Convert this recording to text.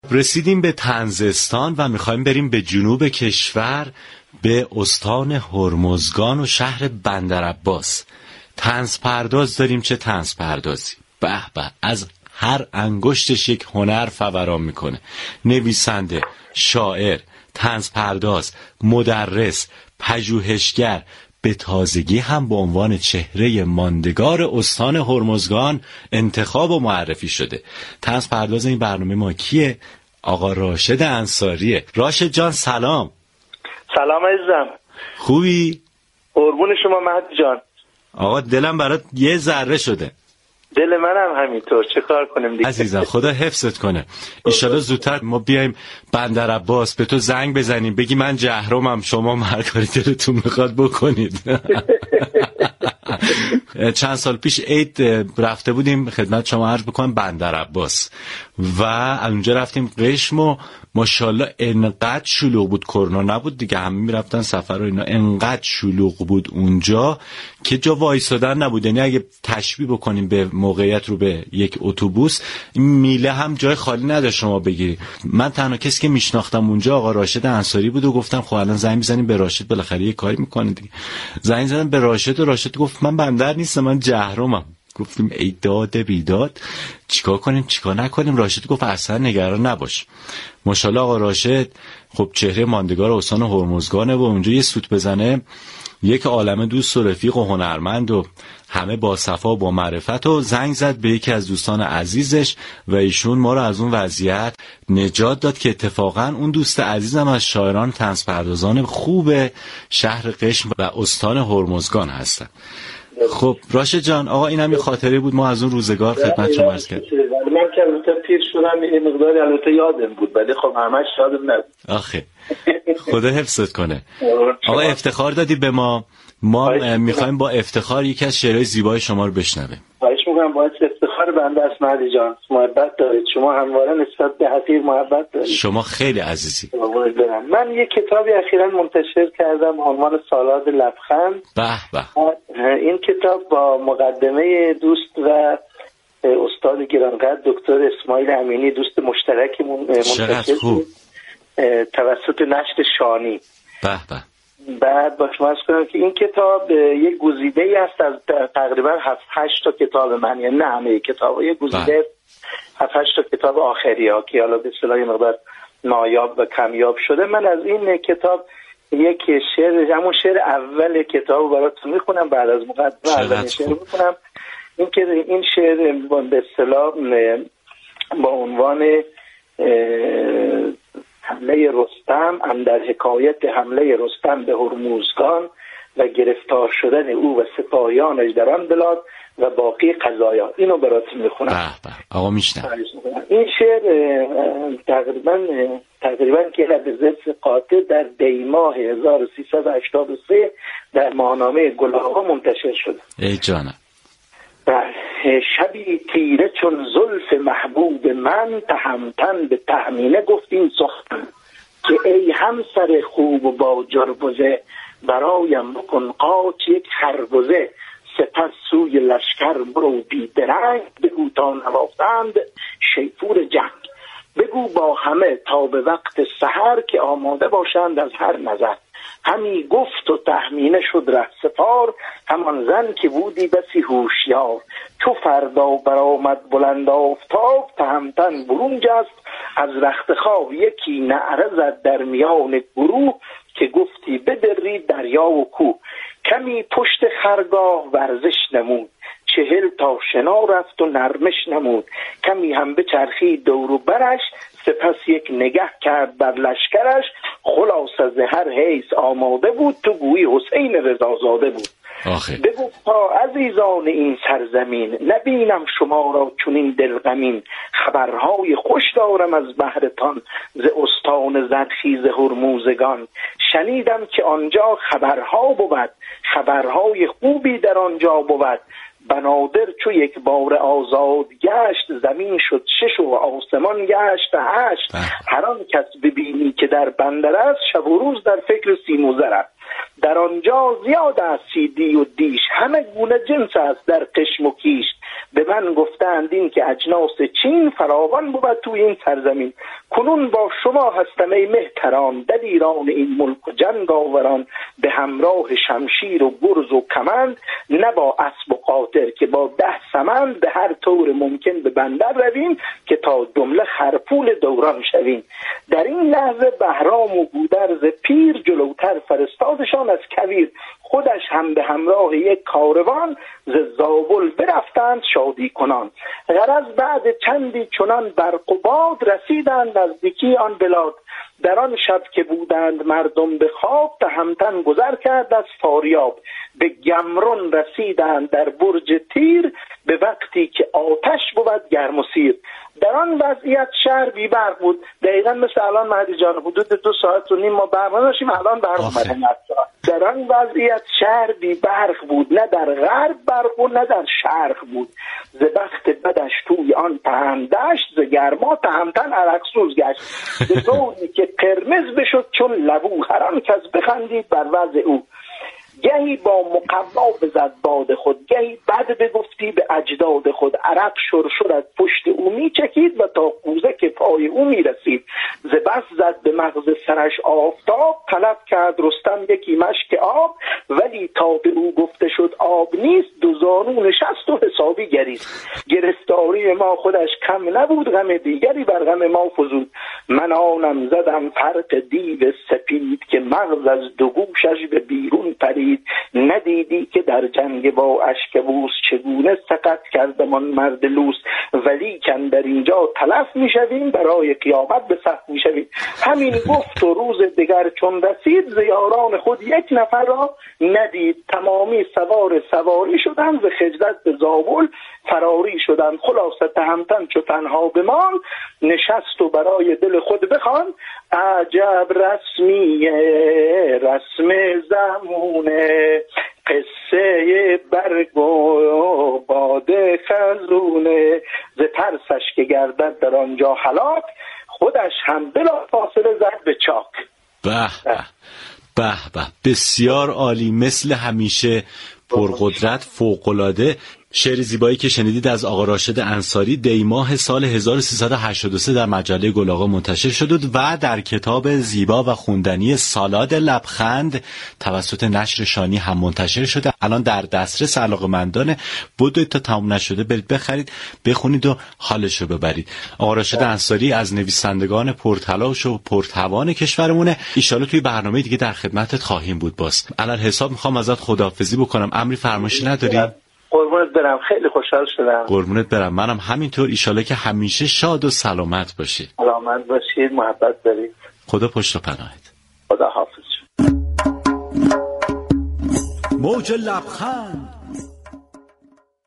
رسیدیم به طنزستان و میخوایم بریم به جنوب کشور، به استان هرمزگان و شهر بندرعباس. طنز پرداز داریم. چه طنز پردازی! به به، از هر انگشتش یک هنر فوران میکنه. نویسنده، شاعر، طنز پرداز، مدرس، پژوهشگر، به تازگی هم به عنوان چهره ماندگار استان هرمزگان انتخاب و معرفی شده. طنز پرداز این برنامه ما کیه؟ آقا راشد انصاریه. راشد جان سلام. سلام عزیزم. خوبی؟ قربون شما مهدی جان. آقا دلم برات یه ذره شده. دل منم همینطور. چه کار کنیم دیگه؟ عزیزم خدا حفظت کنه. انشالله زودتر ما بیایم بندرعباس به تو زنگ بزنیم بگی من جهرمم، شما هر کاری دلتون میخواد بکنید. چند سال پیش عید رفته بودیم خدمت شما عرض بکنم بندرعباس و اونجا رفتیم قشم و ماشاءالله انقدر شلوغ بود، کرونا نبود دیگه، همه میرفتن سفر و اینا، انقدر شلوغ بود اونجا که جا وایسادن نبود. یعنی اگه تشبیه بکنیم به موقعیت رو به یک اتوبوس، میله هم جای خالی نداشت شما بگیری. من تنها کسی که میشناختم اونجا آقا راشد انصاری بود و گفتم خب الان زنگ میزنیم به راشد، بالاخره یه کاری میکنه دیگه. زنگ زدم به راشد و راشد گفت من بندر نیستم، من جهرمم. گفتیم ای داد بیداد، چیکار کنیم چیکار نکنیم؟ راشد گفت اصلا نگران نباش. ماشاءالله آقا راشد خب چهره ماندگار استان هرمزگانه و اونجا یه سوت بزنه یک عالمه دوست و رفیق و هنرمند و همه با صفا و با معرفت، و زنگ زد به یکی از دوستان عزیزش و ایشون ما رو از اون وضعیت نجات داد که اتفاقا اون دوست عزیزم از شاعران طنز پردازان خوب شهر قشم و استان هرمزگان هستن. خب راشد جان، آقا اینم یه خاطره بود ما از اون روزگار خدمت شما عرض کردیم. من که البته پیر شدم یه مقداری البته یادم بود ولی خب همش یادم نبود. آخه خدا حفظت کنه. آقا افتخار دادی به ما میخوایم با افتخار یکی از شعرهای زیبای شما رو بشنویم. خواهش میکنم. باید افتخار بنده است مهدی جان. محبت دارید شما، همواره نسبت به حفیر محبت دارید. شما خیلی عزیزی. من یه کتابی اخیراً منتشر کردم عنوان سالاد لبخند. به به. این کتاب با مقدمه دوست و استاد گرانقدر دکتر اسماعیل امینی، دوست مشترکمون، منتشر خوب توسط نشر شانی. به به. بعد باش عرض کنم که این کتاب یک گزیده‌ای است از تقریبا 7-8 تا کتاب من، یعنی نه همه کتابا، یک گزیده 7-8 تا کتاب آخری‌ها که حالا به اصطلاح مقدار نایاب و کمیاب شده. من از این کتاب یک شعر، همون شعر اول کتابو براتون میخونم، بعد از مقدمه اول شعر میخونم. این شعر به اصطلاح با عنوان حمله رستم، اندر حکایت حمله رستم به هرمزگان و گرفتار شدن او و سپاهیانش در آن بلاد و باقی قضایا. اینو براتون میخونم. آقا میشنم. این شعر تقریبا که به ضد قاطع در دیماه 1383 در ماهنامه گل‌آقا منتشر شده. ای جانم. شبی تیره چون زلف محبوب من، تهمتن به تهمینه گفتیم سخن، که ای همسر خوب و با جربزه، برایم بکن قاچ یک خربزه، سپس سوی لشکر برو بیدرنگ، بگو تا نواختند شیپور جنگ، بگو با همه تا به وقت سحر، که آماده باشند از هر نظر. همی گفت و تهمینه شد ره سپار، همان زن که بودی بسی هوشیار. چو فردا برآمد بلند آفتاب، تهمتن برون جست از رخت خواب. یکی نعره زد در میان گروه، که گفتی بدرید دریا و کوه. کمی پشت خرگاه ورزش نمود، 40 تا شنا رفت و نرمش نمود. کمی هم بچرخید دور و برش، سپس یک نگه کرد بر لشکرش. خلاص از هر حیث آماده بود، تو گویی حسین رضازاده بود. بگو تا عزیزان این سرزمین، نبینم شما را چنین دلغمین. خبرهای خوش دارم از بهرتان، ز استان زرخیز هرمزگان. شنیدم که آنجا خبرها بود، خبرهای خوبی در آنجا بود. بنادر چو یک بار آزاد گشت، زمین شد 6 و آسمان گشت 8. هر آن کس ببینی که در بندر است، شب و روز در فکر سیم و زر است. در آنجا زیاد است سیدی و دیش، همه گونه جنس است در قشم و کیش. به من گفتند این که اجناس چین فراوان بود توی این سرزمین. کنون با شما هستم ای مهتران، دلیران این ملک و جنگ آوران، به همراه شمشیر و گرز و کمند، نه با اسب و قاطر که با 10 سمند، به هر طور ممکن به بندر رویم که تا جمله خرپول دوران شویم. در این لحظه بهرام و گودرز پیر جلوتر فرستادشان از کویر، خودش هم به همراه یک کاروان ز زابل برفتند شادی کنان. غرض بعد چندی چنان برق و باد رسیدند نزدیکی آن بلاد. در آن شب که بودند مردم به خواب، تهمتن گذر کرد از فاریاب. به گمرون رسیدند در برج تیر، به وقتی که آتش بود گرم و سیر. در آن وضعیت شهر بی برق بود، دقیقا مثل الان مهدی جان، حدود 2 ساعت و نیم ما برق نداشتیم، الان برق اومده. در آن وضعیت شهر بی برق بود، نه در غرب برق و نه در شرق بود. ز بخت بدش توی آن تهمت دشت، ز گرما تهمتن عرق سوز گشت. به طوری که قرمز بشد چون لبو، هر آن کس بخندید بر وضع او. گهی با مقوا بزد باد خود، گهی بد بگفتی به اجداد خود. عرق شرشر از پشت او می چکید و تا قوزه که پای او می رسید. ز بس زد به مغز سرش آفتاب، طلب کرد رستم یکی مشک آب. ولی تا به او گفته شد آب نیست، 2 زانو نشست و حسابی گریست. گرفتاری ما خودش کم نبود، غم دیگری بر غم ما فزود. من آنم زدم فرق دیو سپید، که مغز از 2 گوشش به بیرون پرید. ندیدی که در جنگ با اشکبوس، چگونه سقط کردمان مرد لوس. ولی کن در اینجا تلف میشویم، برای قیامت به سخت میشویم. همین گفت و روز دیگر چون رسید، ز یاران خود 1 نفر را ندید. تمامی سوار سواری شدند، ز خجلت به زابل فراری شدند. خلاصه تهمتن چو تنها بمان، نشست و برای دل خود بخوان. عجب رسمیه رسم زمونه، قصه برگ و باد خزونه. ز ترسش که گردد در آنجا هلاک، خودش هم بلا فاصله زد به چاک. به به به، بسیار عالی، مثل همیشه پرقدرت، فوق‌العاده. شعر زیبایی که شنیدید از آقا راشد انصاری دیماه سال 1383 در مجله گل منتشر شد و در کتاب زیبا و خوندنی سالاد لبخند توسط نشر شانی هم منتشر شده. الان در دسترس علاقه‌مندانه. بدوید تا تمام نشده برید بخرید، بخونید و حالش رو ببرید. آقا راشد انصاری از نویسندگان پرتلاش و پرتوان کشورمونه. ان شاءالله توی برنامه دیگه در خدمتت خواهیم بود. باز علل حساب میخوام ازت خداحافظی بکنم. امری فرمایشی نداری؟ قربونت برم، خیلی خوشحال شدم. قربونت برم، منم همینطور. ایشالا که همیشه شاد و سلامت باشید. سلامت باشید، محبت دارید. خدا پشت و پناهت. خدا حافظ. موج لبخند